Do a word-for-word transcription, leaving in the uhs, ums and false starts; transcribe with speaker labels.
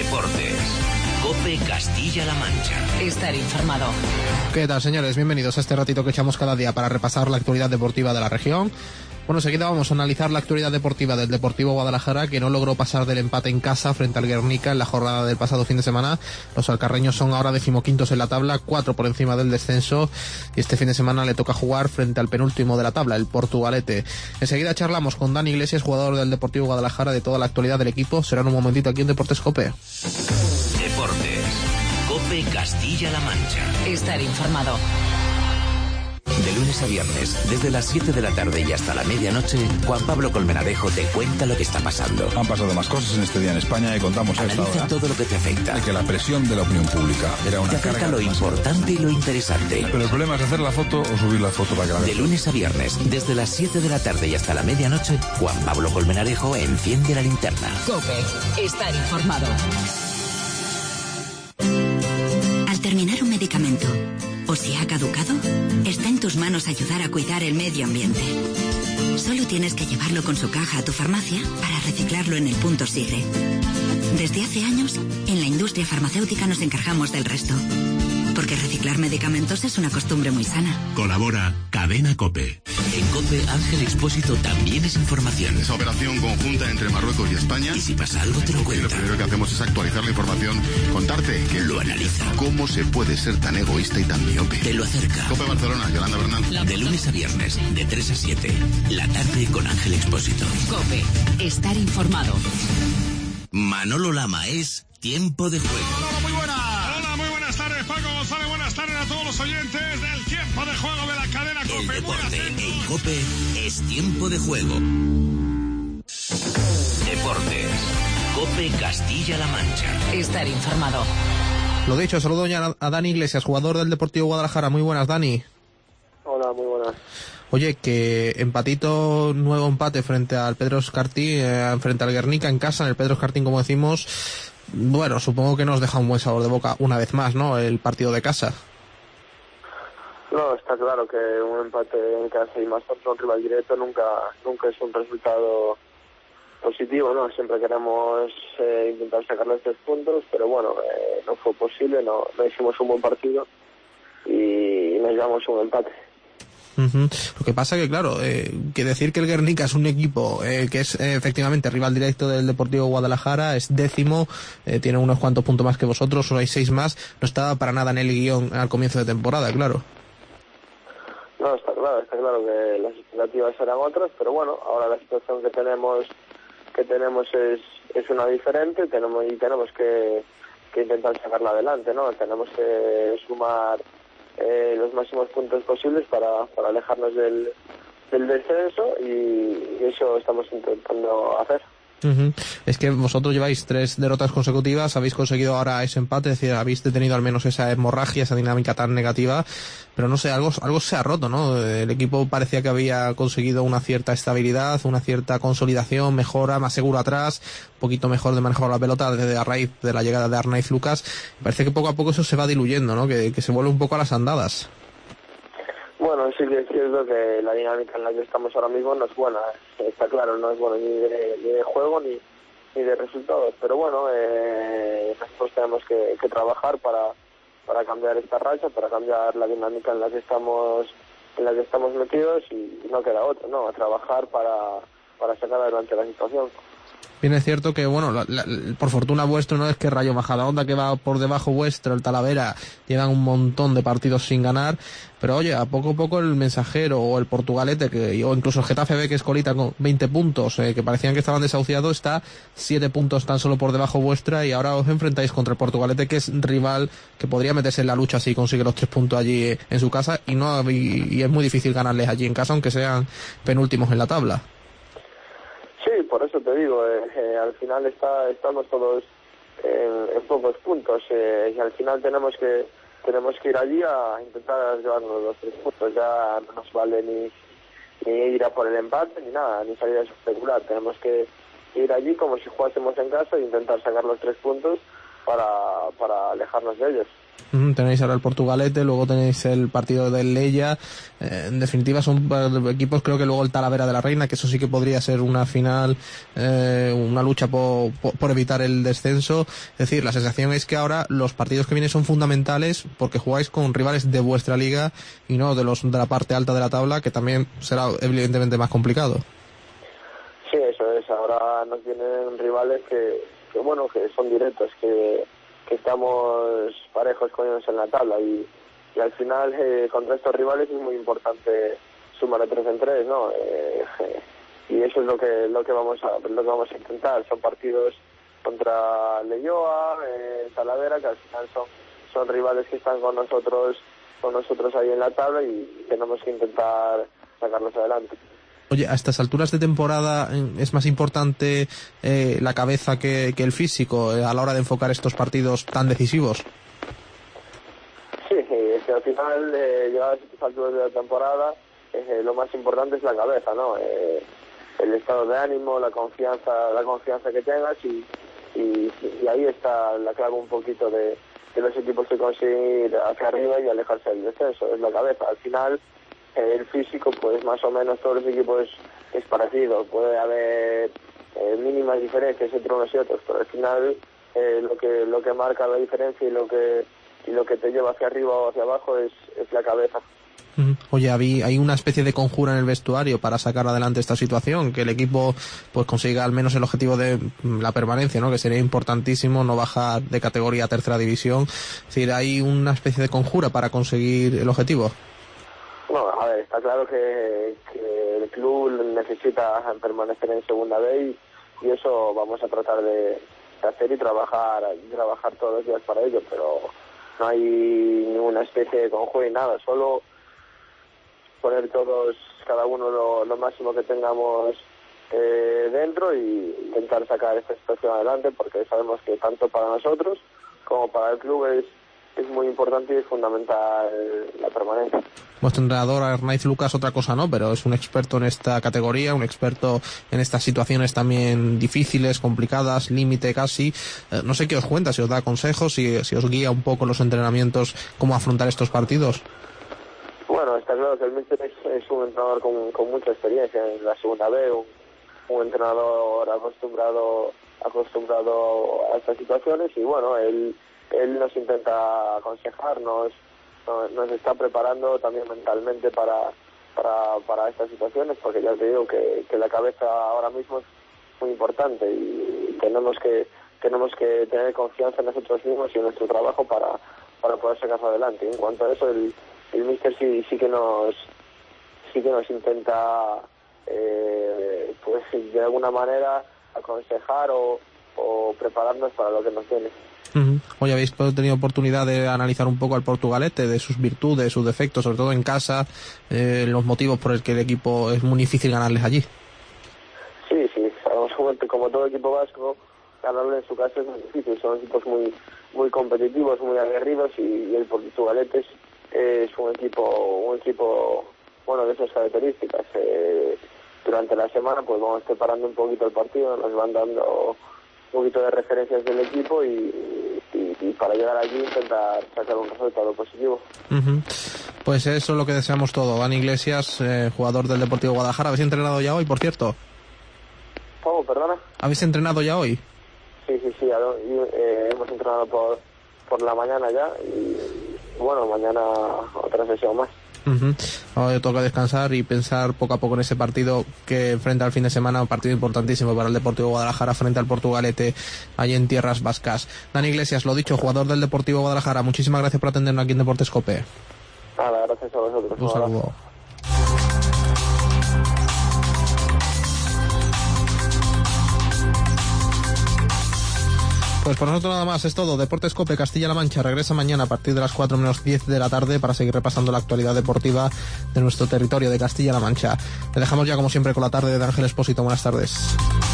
Speaker 1: Deportes. COPE Castilla-La Mancha.
Speaker 2: Estar informado.
Speaker 3: ¿Qué tal, señores? Bienvenidos a este ratito que echamos cada día para repasar la actualidad deportiva de la región. Bueno, enseguida vamos a analizar la actualidad deportiva del Deportivo Guadalajara, que no logró pasar del empate en casa frente al Guernica en la jornada del pasado fin de semana. Los alcarreños son ahora decimoquintos en la tabla, cuatro por encima del descenso, y este fin de semana le toca jugar frente al penúltimo de la tabla, el Portugalete. Enseguida charlamos con Dani Iglesias, jugador del Deportivo Guadalajara, de toda la actualidad del equipo. Será en un momentito aquí en Deportes COPE.
Speaker 1: Deportes. COPE Castilla-La Mancha.
Speaker 2: Estar informado.
Speaker 1: De lunes a viernes, desde las siete de la tarde y hasta la medianoche, Juan Pablo Colmenarejo te cuenta lo que está pasando.
Speaker 4: Han pasado más cosas en este día en España y contamos a esta
Speaker 1: Analiza
Speaker 4: hora
Speaker 1: todo lo que te afecta.
Speaker 4: de que la presión de la opinión pública era una
Speaker 1: Te acerca
Speaker 4: carga
Speaker 1: lo
Speaker 4: demasiado.
Speaker 1: importante y lo interesante.
Speaker 4: Pero el problema es hacer la foto o subir la foto para que la
Speaker 1: De
Speaker 4: vean.
Speaker 1: lunes a viernes, desde las siete de la tarde y hasta la medianoche, Juan Pablo Colmenarejo enciende la linterna.
Speaker 2: COPE. Estar informado.
Speaker 5: Al terminar un medicamento o si ha caducado, está en tus manos ayudar a cuidar el medio ambiente. Solo tienes que llevarlo con su caja a tu farmacia para reciclarlo en el punto Sigre. Desde hace años, en la industria farmacéutica nos encargamos del resto. Porque reciclar medicamentos es una costumbre muy sana.
Speaker 6: Colabora Cadena COPE.
Speaker 1: En COPE, Ángel Expósito también es información.
Speaker 7: Esa operación conjunta entre Marruecos y España.
Speaker 1: Y si pasa algo, te lo
Speaker 7: Lo
Speaker 1: cuenta.
Speaker 7: primero que hacemos es actualizar la información, contarte que
Speaker 1: Lo analiza.
Speaker 7: cómo se puede ser tan egoísta y tan miope.
Speaker 1: Te lo acerca.
Speaker 7: COPE Barcelona, Yolanda Bernal.
Speaker 1: De lunes a viernes, de tres a siete. La tarde con Ángel Expósito.
Speaker 2: COPE. Estar informado.
Speaker 1: Manolo Lama es Tiempo de Juego.
Speaker 8: Hola, muy buenas. Hola, muy buenas tardes, Paco González. Buenas tardes a todos los oyentes del Tiempo de Juego de la cadena
Speaker 1: El
Speaker 8: COPE. Muy
Speaker 1: deporte
Speaker 8: atentos.
Speaker 1: en COPE es Tiempo de Juego. Deportes. COPE Castilla-La Mancha.
Speaker 2: Estar informado.
Speaker 3: Lo dicho, saludo ya a Dani Iglesias, jugador del Deportivo Guadalajara. Muy buenas, Dani.
Speaker 9: Hola, muy buenas.
Speaker 3: Oye, que empatito, nuevo empate frente al Pedro Escartín, eh, frente al Guernica en casa, en el Pedro Escartín, como decimos. Bueno, supongo que nos deja un buen sabor de boca una vez más, ¿no?, el partido de casa.
Speaker 9: No, está claro que un empate en casa y más contra un rival directo nunca nunca es un resultado positivo, ¿no? Siempre queremos eh, intentar sacar los tres puntos, pero bueno, eh, no fue posible, no, no hicimos un buen partido y nos llevamos un empate.
Speaker 3: Uh-huh. Lo que pasa que, claro, eh, que decir que el Guernica es un equipo eh, que es eh, efectivamente rival directo del Deportivo Guadalajara, es décimo, eh, tiene unos cuantos puntos más que vosotros, solo hay seis más, no estaba para nada en el guión al comienzo de temporada, claro.
Speaker 9: No, está claro, está claro que las expectativas eran otras, pero bueno, ahora la situación que tenemos que tenemos es, es una diferente, tenemos y tenemos que, que intentar sacarla adelante, ¿no? Tenemos que sumar eh, los máximos puntos posibles para, para alejarnos del, del descenso y, y eso estamos intentando hacer.
Speaker 3: Uh-huh. Es que vosotros lleváis tres derrotas consecutivas, habéis conseguido ahora ese empate, es decir, habéis tenido al menos esa hemorragia, esa dinámica tan negativa, pero no sé, algo, algo se ha roto, ¿no? El equipo parecía que había conseguido una cierta estabilidad, una cierta consolidación, mejora, más seguro atrás, un poquito mejor de manejar la pelota desde a raíz de la llegada de Arnaiz Lucas. Parece que poco a poco eso se va diluyendo, ¿no? Que, que se vuelve un poco a las andadas.
Speaker 9: Bueno, sí que es cierto que la dinámica en la que estamos ahora mismo no es buena, está claro, no es buena ni de, ni de juego ni, ni de resultados, pero bueno, eh, nosotros tenemos que, que trabajar para, para cambiar esta racha, para cambiar la dinámica en la que estamos en la que estamos metidos y no queda otra, ¿no? A trabajar para, para sacar adelante la situación.
Speaker 3: Bien, es cierto que, bueno, la, la, por fortuna vuestro no es que Rayo Majadahonda, que va por debajo vuestro, el Talavera, llevan un montón de partidos sin ganar, pero oye, a poco a poco el Mensajero o el Portugalete, que, o incluso el Getafe B, que es colita con veinte puntos, eh, que parecían que estaban desahuciados, está siete puntos tan solo por debajo vuestra y ahora os enfrentáis contra el Portugalete, que es rival que podría meterse en la lucha si consigue los tres puntos allí eh, en su casa y no y, y es muy difícil ganarles allí en casa, aunque sean penúltimos en la tabla.
Speaker 9: Sí, por eso te digo, eh, eh, al final está, estamos todos en, en pocos puntos eh, y al final tenemos que tenemos que ir allí a intentar llevarnos los tres puntos. Ya no nos vale ni, ni ir a por el empate ni nada, ni salir a especular. Tenemos que ir allí como si jugásemos en casa e intentar sacar los tres puntos para, para alejarnos de ellos.
Speaker 3: Uh-huh. Tenéis ahora el Portugalete, luego tenéis el partido del Leia. Eh, en definitiva son equipos, creo que luego el Talavera de la Reina, que eso sí que podría ser una final, eh, una lucha por, por, por evitar el descenso. Es decir, la sensación es que ahora los partidos que vienen son fundamentales porque jugáis con rivales de vuestra liga y no de los de la parte alta de la tabla, que también será evidentemente más complicado.
Speaker 9: Sí, eso es. Ahora nos vienen rivales que, que bueno, que son directos, que que estamos parejos con ellos en la tabla y, y al final eh, contra estos rivales es muy importante sumar de tres en tres, ¿no? Eh, eh, y eso es lo que lo que vamos a lo que vamos a intentar. Son partidos contra Leioa, eh, Talavera, que al final son son rivales que están con nosotros con nosotros ahí en la tabla y tenemos que intentar sacarlos adelante.
Speaker 3: Oye, a estas alturas de temporada es más importante eh, la cabeza que, que el físico eh, a la hora de enfocar estos partidos tan decisivos.
Speaker 9: Sí, es que al final, eh, llegadas a estas alturas de la temporada, eh, lo más importante es la cabeza, ¿no? Eh, el estado de ánimo, la confianza, la confianza que tengas y, y, y ahí está la clave un poquito de, de los equipos que consiguen ir hacia arriba y alejarse del descenso, es la cabeza. Al final, el físico, pues más o menos todos los equipos es parecido, puede haber eh, mínimas diferencias entre unos y otros, pero al final eh, lo que lo que marca la diferencia y lo que y lo que te lleva hacia arriba o hacia abajo es, es la cabeza.
Speaker 3: Oye, ¿hay una especie de conjura en el vestuario para sacar adelante esta situación? Que el equipo pues consiga al menos el objetivo de la permanencia, ¿no? Que sería importantísimo no bajar de categoría a tercera división. Es decir, ¿hay una especie de conjura para conseguir el objetivo?
Speaker 9: No, a ver, está claro que, que el club necesita permanecer en segunda B y, y eso vamos a tratar de, de hacer y trabajar trabajar todos los días para ello, pero no hay ninguna especie de conjuro y nada, solo poner todos, cada uno lo, lo máximo que tengamos eh, dentro y intentar sacar esta situación adelante, porque sabemos que tanto para nosotros como para el club es es muy importante y es fundamental la permanencia.
Speaker 3: Vuestro entrenador Arnaiz Lucas, otra cosa no, pero es un experto en esta categoría, un experto en estas situaciones también difíciles, complicadas, límite casi. Eh, no sé qué os cuenta, si os da consejos, si, si os guía un poco en los entrenamientos, cómo afrontar estos partidos.
Speaker 9: Bueno, está claro que el míster es, es un entrenador con, con mucha experiencia en la segunda B, un, un entrenador acostumbrado acostumbrado a estas situaciones y bueno, él él nos intenta aconsejar, nos, nos está preparando también mentalmente para, para, para estas situaciones, porque ya te digo que, que la cabeza ahora mismo es muy importante y tenemos que tenemos que tener confianza en nosotros mismos y en nuestro trabajo para, para poder sacar adelante. En cuanto a eso, el, el míster sí, sí que nos sí que nos intenta eh, pues de alguna manera aconsejar o, o prepararnos para lo que nos viene.
Speaker 3: Uh-huh. Hoy habéis tenido oportunidad de analizar un poco al Portugalete, de sus virtudes, sus defectos, sobre todo en casa, eh, los motivos por el que el equipo es muy difícil ganarles allí.
Speaker 9: Sí, sí, sabemos como todo equipo vasco, ganarle en su casa es muy difícil, son equipos muy muy competitivos, muy aguerridos y, y el Portugalete es, es un equipo un equipo bueno de esas características. Eh, durante la semana pues vamos preparando un poquito el partido, nos van dando un poquito de referencias del equipo y, y, y para llegar allí intentar sacar un resultado positivo.
Speaker 3: Uh-huh. Pues eso es lo que deseamos todo. Dani Iglesias, eh, jugador del Deportivo Guadalajara. ¿Habéis entrenado ya hoy, por cierto?
Speaker 9: ¿Cómo? ¿Perdona?
Speaker 3: ¿Habéis entrenado ya hoy?
Speaker 9: Sí, sí, sí. Eh, hemos entrenado por, por la mañana ya y bueno, mañana otra sesión más.
Speaker 3: Uh-huh. Ahora toca descansar y pensar poco a poco en ese partido que enfrenta al fin de semana, un partido importantísimo para el Deportivo Guadalajara frente al Portugalete allí en tierras vascas. Dani Iglesias, lo dicho, jugador del Deportivo Guadalajara, muchísimas gracias por atendernos aquí en Deportes Cope.
Speaker 9: Nada, gracias a vosotros.
Speaker 3: Un saludo. Pues por nosotros nada más, es todo. Deportes Cope Castilla-La Mancha regresa mañana a partir de las cuatro menos diez de la tarde para seguir repasando la actualidad deportiva de nuestro territorio de Castilla-La Mancha. Te dejamos ya como siempre con la tarde de Ángel Expósito. Buenas tardes.